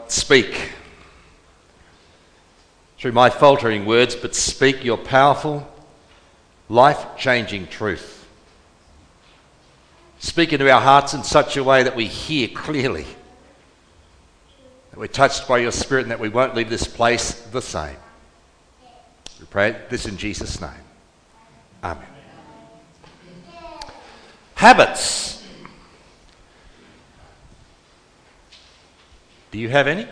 speak. Through my faltering words, but speak your powerful, life-changing truth. Speak into our hearts in such a way that we hear clearly, that we're touched by your Spirit, and that we won't leave this place the same. We pray this in Jesus' name. Amen. Habits. Do you have any?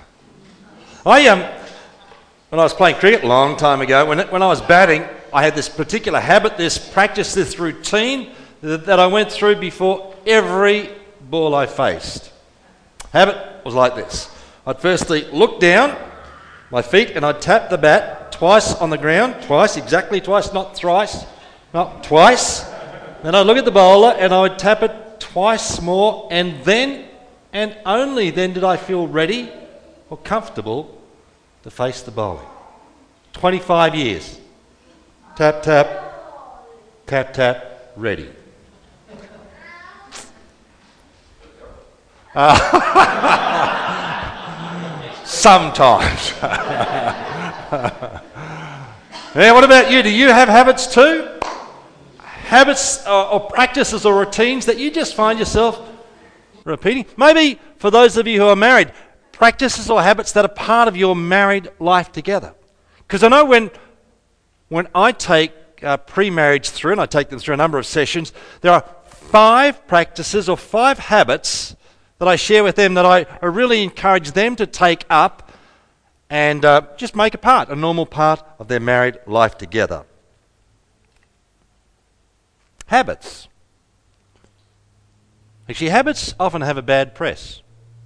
When I was playing cricket a long time ago, when I was batting, I had this particular habit, this practice, this routine that I went through before every ball I faced. Habit was like this. I'd firstly look down my feet and I'd tap the bat twice on the ground, exactly twice, not thrice, not twice. Then I'd look at the bowler and I would tap it twice more, and then and only then did I feel ready or comfortable to face the bowling. 25 years. Tap, tap, tap, tap, ready. Sometimes. Yeah, what about you? Do you have habits too? Habits or practices or routines that you just find yourself repeating? Maybe for those of you who are married, practices or habits that are part of your married life together. Because I know when I take pre-marriage through, and I take them through a number of sessions, there are 5 practices or 5 habits that I share with them that I really encourage them to take up and just make a normal part of their married life together. Habits. Actually, habits often have a bad press.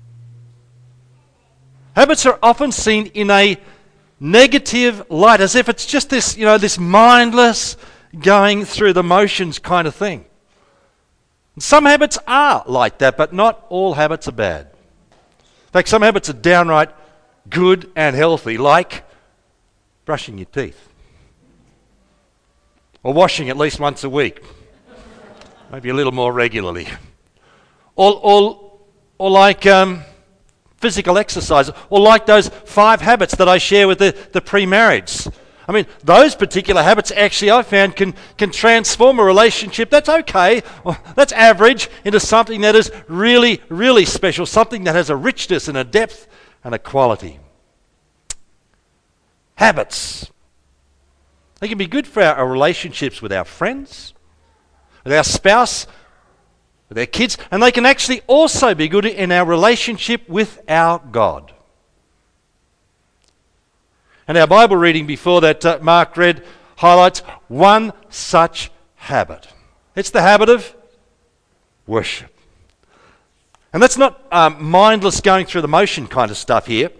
Habits are often seen in a negative light, as if it's just this, this mindless going through the motions kind of thing. And some habits are like that, but not all habits are bad. In fact, some habits are downright good and healthy, like brushing your teeth. Or washing at least once a week. Maybe a little more regularly. Or like physical exercise, or like those 5 habits that I share with the pre-marrieds. I mean, those particular habits actually I found can transform a relationship that's okay, or that's average, into something that is really, really special, something that has a richness and a depth and a quality. Habits. They can be good for our relationships with our friends, with our spouse, with our kids, and they can actually also be good in our relationship with our God. And our Bible reading before that Mark read highlights one such habit. It's the habit of worship. And that's not mindless going through the motion kind of stuff here.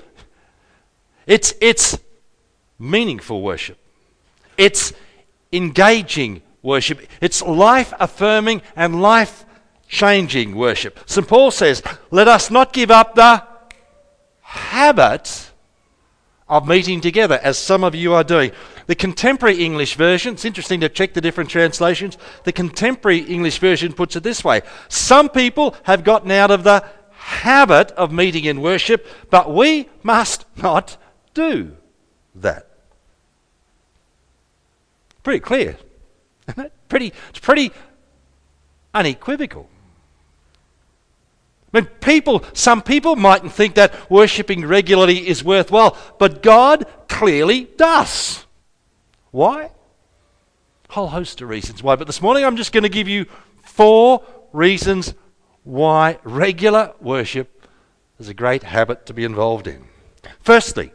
It's meaningful worship. It's engaging worship. It's life-affirming and life-changing worship. St. Paul says, let us not give up the habit of meeting together, as some of you are doing. The contemporary English version, it's interesting to check the different translations, the contemporary English version puts it this way: some people have gotten out of the habit of meeting in worship, but we must not do that. Pretty clear, isn't it? It's pretty unequivocal. I mean, some people mightn't think that worshipping regularly is worthwhile, but God clearly does. Why? A whole host of reasons why, but this morning I'm just going to give you 4 reasons why regular worship is a great habit to be involved in. Firstly,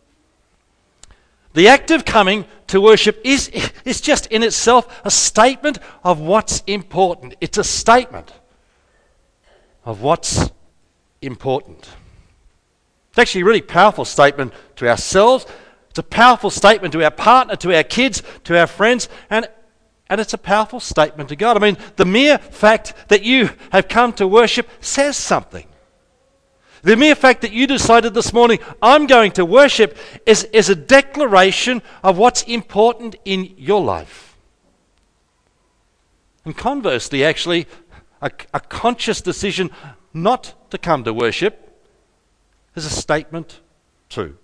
the act of coming to worship is just in itself a statement of what's important. It's a statement of what's important. It's actually a really powerful statement to ourselves. It's a powerful statement to our partner, to our kids, to our friends, and it's a powerful statement to God. I mean, the mere fact that you have come to worship says something. The mere fact that you decided this morning, I'm going to worship, is a declaration of what's important in your life. And conversely, actually, a conscious decision not to come to worship is a statement too.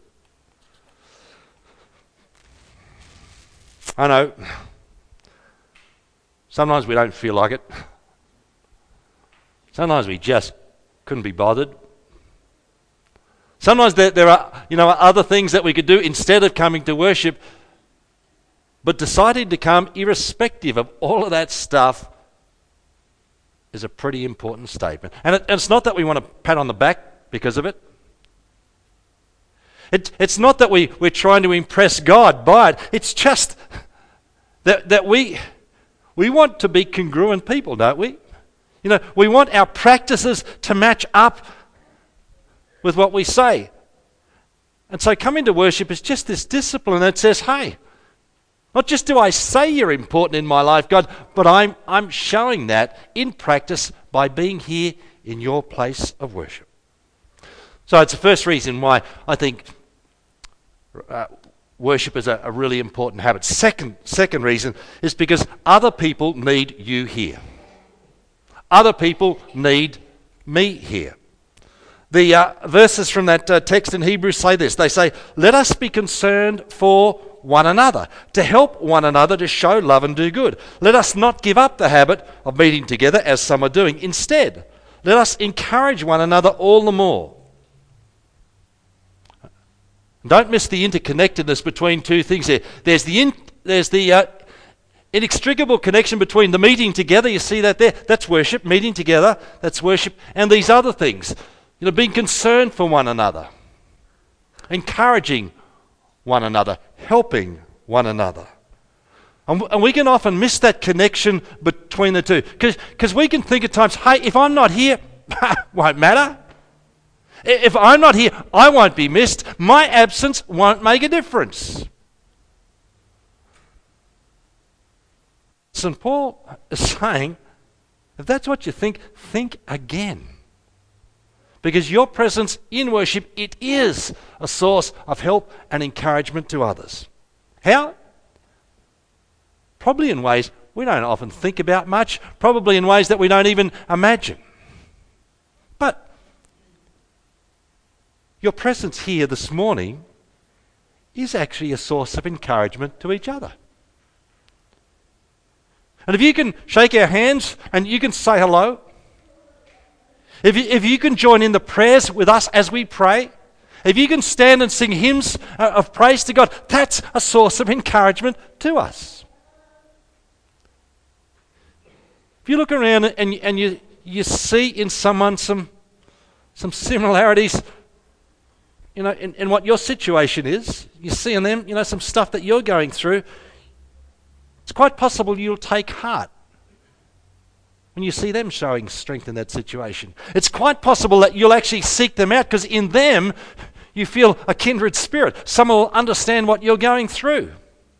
I know, sometimes we don't feel like it. Sometimes we just couldn't be bothered. Sometimes there are, other things that we could do instead of coming to worship, but deciding to come irrespective of all of that stuff is a pretty important statement. And it's not that we want to pat on the back because of it. It's not that we're trying to impress God by it. It's just that we want to be congruent people, don't we? We want our practices to match up with what we say. And so coming to worship is just this discipline that says, hey, not just do I say you're important in my life, God, but I'm showing that in practice by being here in your place of worship. So it's the first reason why I think worship is a really important habit. Second reason is because other people need you here. Other people need me here. The verses from that text in Hebrews say this. They say, let us be concerned for one another, to help one another to show love and do good. Let us not give up the habit of meeting together as some are doing. Instead, let us encourage one another all the more. Don't miss the interconnectedness between two things here. There's the inextricable connection between the meeting together, you see that there? That's worship, meeting together, that's worship, and these other things. Being concerned for one another, encouraging one another, helping one another. And we can often miss that connection between the two. Because we can think at times, hey, if I'm not here, won't matter. If I'm not here, I won't be missed. My absence won't make a difference. St. Paul is saying, if that's what you think again. Because your presence in worship, it is a source of help and encouragement to others. How? Probably in ways we don't often think about much, probably in ways that we don't even imagine. But your presence here this morning is actually a source of encouragement to each other. And if you can shake our hands and you can say hello, if you can join in the prayers with us as we pray, if you can stand and sing hymns of praise to God, that's a source of encouragement to us. If you look around and you see in someone some similarities, in what your situation is, you see in them, some stuff that you're going through, it's quite possible you'll take heart when you see them showing strength in that situation. It's quite possible that you'll actually seek them out because in them you feel a kindred spirit. Someone will understand what you're going through.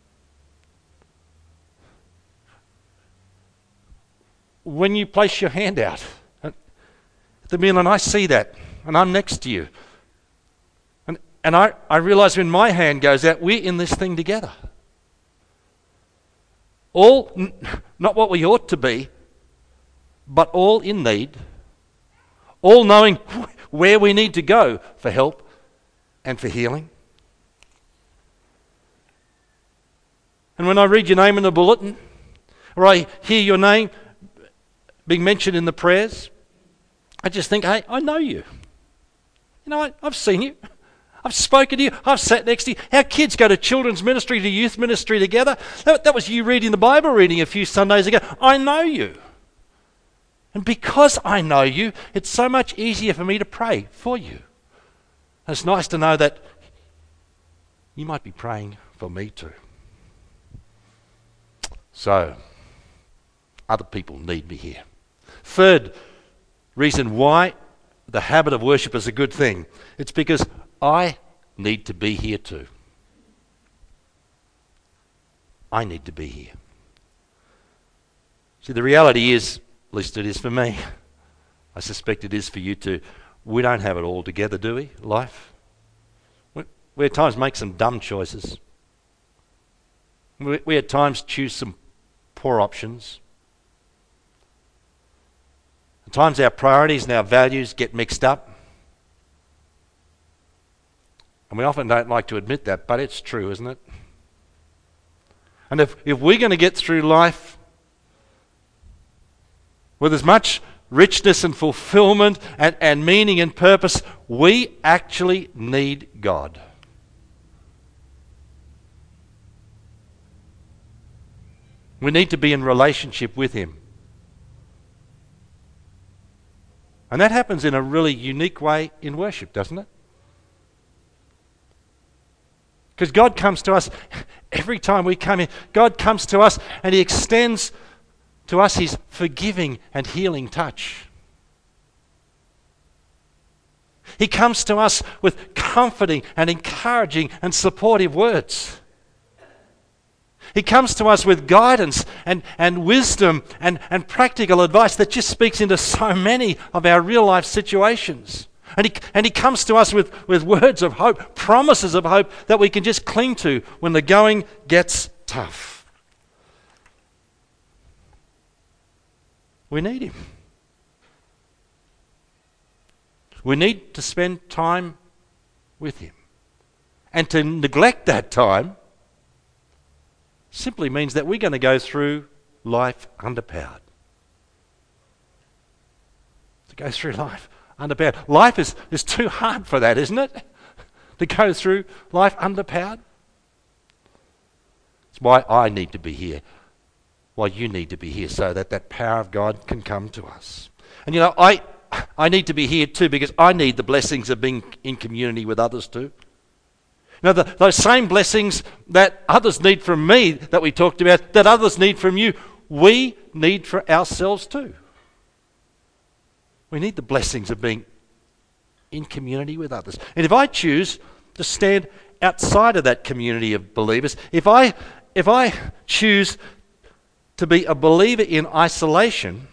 When you place your hand out at the meal and I see that and I'm next to you and I realise when my hand goes out, we're in this thing together. All, not what we ought to be, but all in need, all knowing where we need to go for help and for healing. And when I read your name in the bulletin, or I hear your name being mentioned in the prayers, I just think, hey, I know you. I've seen you. I've spoken to you. I've sat next to you. Our kids go to children's ministry, to youth ministry together. That was you reading the Bible reading a few Sundays ago. I know you. And because I know you, it's so much easier for me to pray for you. And it's nice to know that you might be praying for me too. So, other people need me here. Third reason why the habit of worship is a good thing. It's because I need to be here too. I need to be here. See, the reality is, at least it is for me, I suspect it is for you too, we don't have it all together, do we, life? We at times make some dumb choices. We at times choose some poor options. At times our priorities and our values get mixed up. And we often don't like to admit that, but it's true, isn't it? And if we're going to get through life with as much richness and fulfillment and meaning and purpose, we actually need God. We need to be in relationship with Him. And that happens in a really unique way in worship, doesn't it? Because God comes to us every time we come in. God comes to us and He extends to us His forgiving and healing touch. He comes to us with comforting and encouraging and supportive words. He comes to us with guidance and wisdom and practical advice that just speaks into so many of our real life situations. And he comes to us with words of hope, promises of hope that we can just cling to when the going gets tough. We need Him. We need to spend time with Him. And to neglect that time simply means that we're going to go through life underpowered. To go through life underpowered. Life is too hard for that, isn't it? To go through life underpowered. It's why I need to be here. Why you need to be here, so that that power of God can come to us. And you know, I need to be here too, because I need the blessings of being in community with others too. Now, those same blessings that others need from me, that we talked about, that others need from you, we need for ourselves too. We need the blessings of being in community with others. And if I choose to stand outside of that community of believers, if I choose to be a believer in isolation,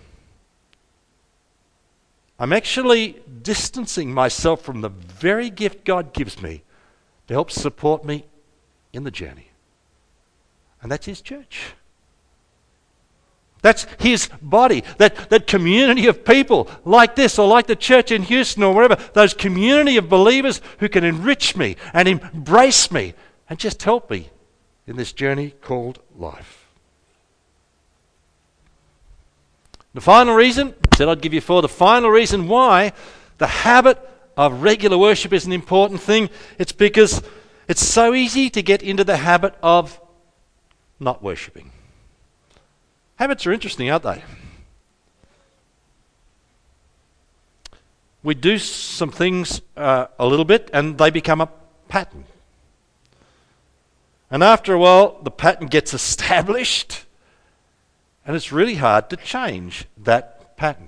I'm actually distancing myself from the very gift God gives me to help support me in the journey. And that's His church. That's His body, that community of people like this, or like the church in Houston or wherever, those community of believers who can enrich me and embrace me and just help me in this journey called life. The final reason, I said I'd give you four, the final reason why the habit of regular worship is an important thing, it's because it's so easy to get into the habit of not worshipping. Habits are interesting, aren't they? We do some things a little bit and they become a pattern. And after a while, the pattern gets established and it's really hard to change that pattern.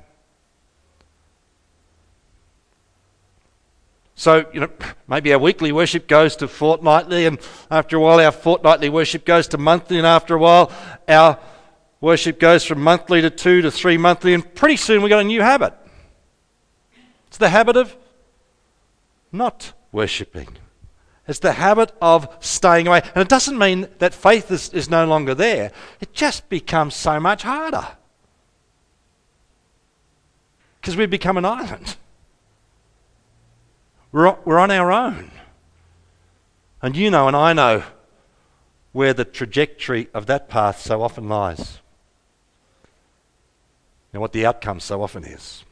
So, maybe our weekly worship goes to fortnightly, and after a while our fortnightly worship goes to monthly, and after a while our worship goes from monthly to 2 to 3 monthly, and pretty soon we've got a new habit. It's the habit of not worshipping. It's the habit of staying away. And it doesn't mean that faith is no longer there. It just becomes so much harder. Because we've become an island. We're on our own. And you know and I know where the trajectory of that path so often lies. And what the outcome so often is.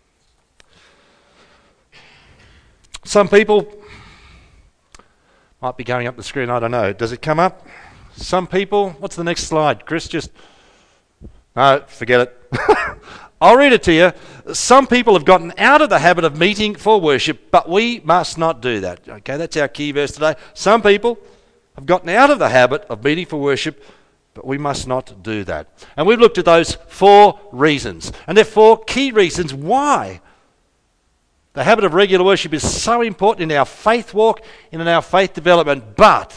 Some people, might be going up the screen, I don't know. Does it come up? Some people, what's the next slide? Chris, no, forget it. I'll read it to you. Some people have gotten out of the habit of meeting for worship, but we must not do that. Okay, that's our key verse today. Some people have gotten out of the habit of meeting for worship, but we must not do that. And we've looked at those 4 reasons. And there are 4 key reasons why the habit of regular worship is so important in our faith walk and in our faith development, but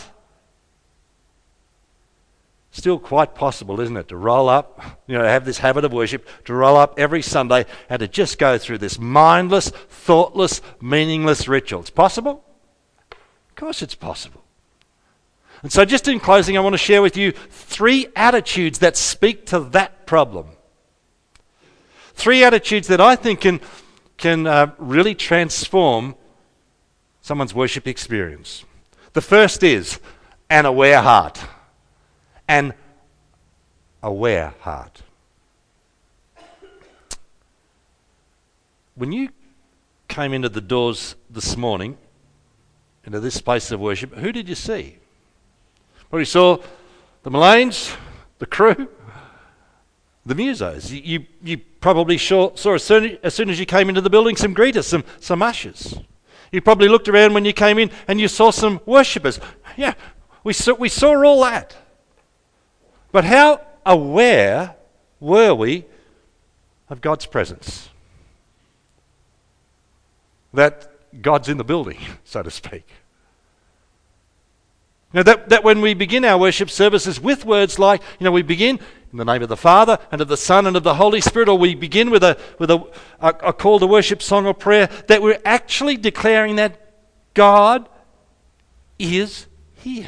still quite possible, isn't it, to roll up, have this habit of worship, to roll up every Sunday and to just go through this mindless, thoughtless, meaningless ritual. It's possible? Of course it's possible. And so just in closing, I want to share with you 3 attitudes that speak to that problem. 3 attitudes that I think can really transform someone's worship experience. The first is an aware heart. An aware heart. When you came into the doors this morning, into this place of worship, who did you see? Probably saw the Mullanes, the crew, the musos. You probably saw as soon as you came into the building some greeters, some ushers. You probably looked around when you came in and you saw some worshippers. Yeah, we saw all that. But how aware were we of God's presence? That God's in the building, so to speak. Now that when we begin our worship services with words like, we begin in the name of the Father and of the Son and of the Holy Spirit, or we begin with a call to worship song or prayer, that we're actually declaring that God is here.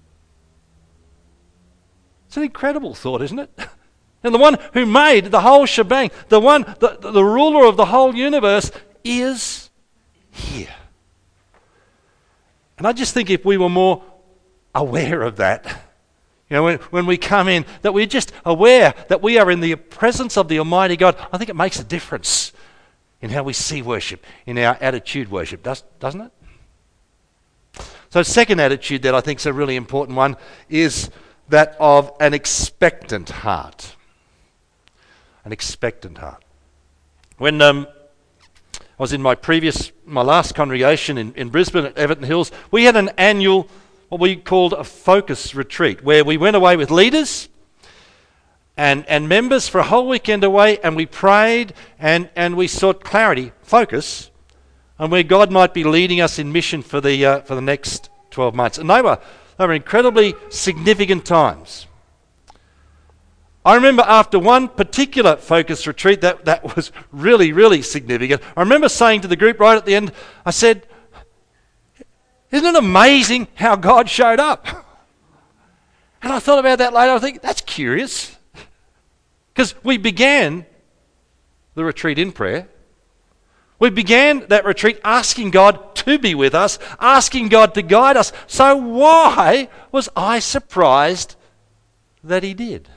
It's an incredible thought, isn't it? And the one who made the whole shebang, the ruler of the whole universe, is here. And I just think if we were more aware of that, when we come in, that we're just aware that we are in the presence of the Almighty God, I think it makes a difference in how we see worship, in our attitude worship, doesn't it? So the second attitude that I think is a really important one is that of an expectant heart. An expectant heart. When I was in my last congregation in Brisbane at Everton Hills, we had an annual, what we called a focus retreat, where we went away with leaders and members for a whole weekend away, and we prayed and we sought clarity, focus, on where God might be leading us in mission for the next 12 months. And they were incredibly significant times. I remember after one particular focus retreat that was really, really significant, I remember saying to the group right at the end, I said, "Isn't it amazing how God showed up?" And I thought about that later. I think that's curious. Because we began the retreat in prayer. We began that retreat asking God to be with us, asking God to guide us. So why was I surprised that He did?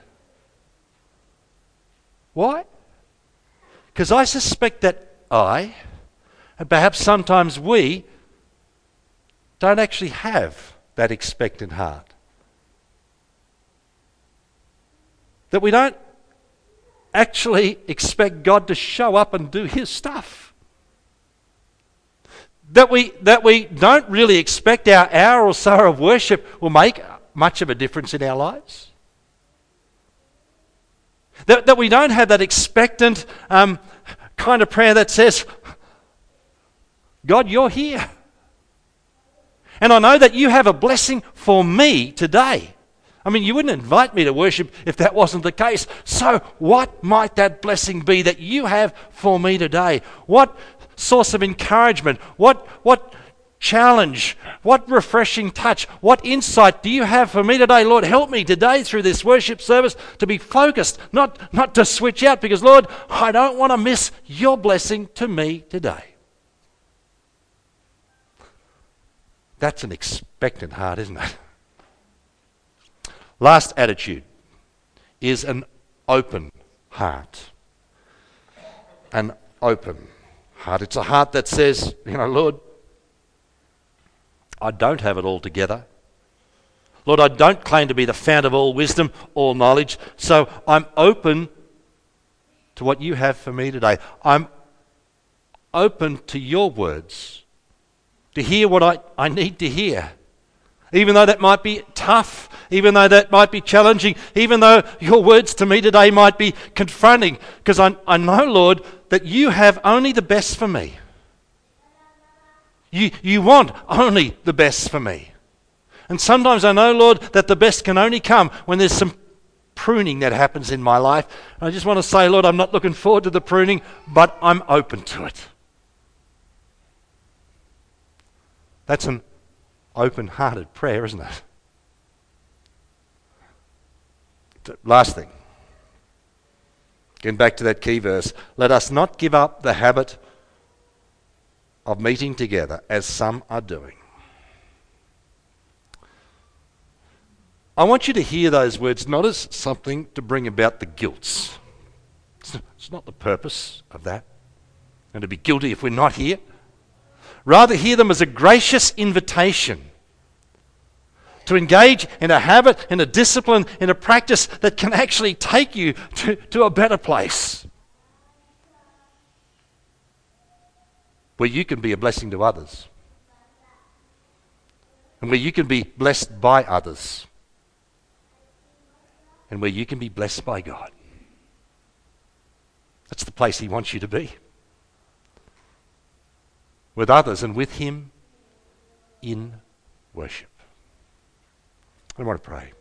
Why? Because I suspect that and perhaps sometimes we, don't actually have that expectant heart. That we don't actually expect God to show up and do His stuff. That we don't really expect our hour or so of worship will make much of a difference in our lives. That we don't have that expectant kind of prayer that says, "God, you're here. And I know that you have a blessing for me today." I mean, you wouldn't invite me to worship if that wasn't the case. So what might that blessing be that you have for me today? What source of encouragement? What challenge? What refreshing touch? What insight do you have for me today? Lord, help me today through this worship service to be focused, not to switch out, because Lord, I don't want to miss your blessing to me today. That's an expectant heart, isn't it? Last attitude is an open heart. An open heart. It's a heart that says, Lord, I don't have it all together. Lord, I don't claim to be the fount of all wisdom, all knowledge, so I'm open to what you have for me today. I'm open to your words, to hear what I need to hear. Even though that might be tough, even though that might be challenging, even though your words to me today might be confronting, because I know, Lord, that you have only the best for me. You want only the best for me. And sometimes I know, Lord, that the best can only come when there's some pruning that happens in my life. And I just want to say, Lord, I'm not looking forward to the pruning, but I'm open to it. That's an open-hearted prayer, isn't it? Last thing. Getting back to that key verse. Let us not give up the habit of meeting together, as some are doing. I want you to hear those words not as something to bring about the guilt. It's not the purpose of that, and to be guilty if we're not here. Rather, hear them as a gracious invitation to engage in a habit, in a discipline, in a practice that can actually take you to a better place, where you can be a blessing to others, and where you can be blessed by others, and where you can be blessed by God. That's the place He wants you to be, with others and with Him in worship. I want to pray.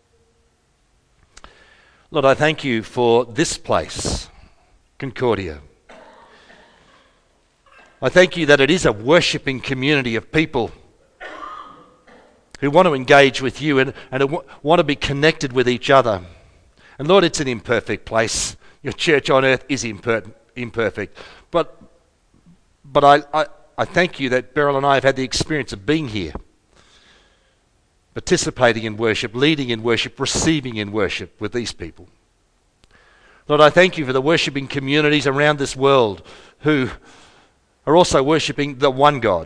Lord, I thank You for this place, Concordia. I thank You that it is a worshipping community of people who want to engage with You and want to be connected with each other. And Lord, it's an imperfect place. Your church on earth is imperfect. But I thank You that Beryl and I have had the experience of being here, participating in worship, leading in worship, receiving in worship with these people. Lord, I thank You for the worshipping communities around this world who are also worshipping the one God.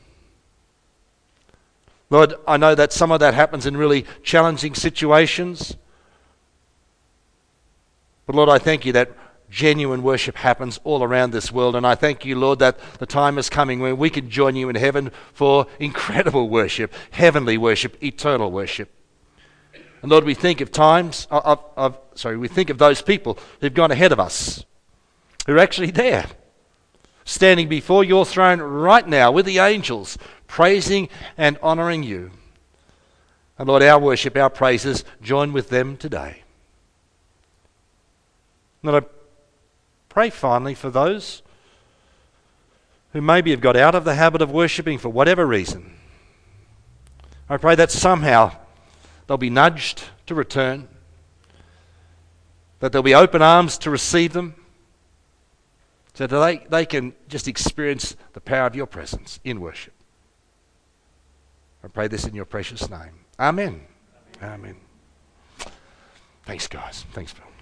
Lord, I know that some of that happens in really challenging situations. But Lord, I thank You that genuine worship happens all around this world. And I thank You, Lord, that the time is coming when we can join You in heaven for incredible worship, heavenly worship, eternal worship. And Lord, we think of we think of those people who've gone ahead of us, who are actually there, standing before Your throne right now with the angels, praising and honouring You. And Lord, our worship, our praises, join with them today. Lord, I pray finally for those who maybe have got out of the habit of worshipping for whatever reason. I pray that somehow they'll be nudged to return, that there'll be open arms to receive them, so that they can just experience the power of Your presence in worship. I pray this in Your precious name. Amen. Amen. Thanks, guys. Thanks, Phil.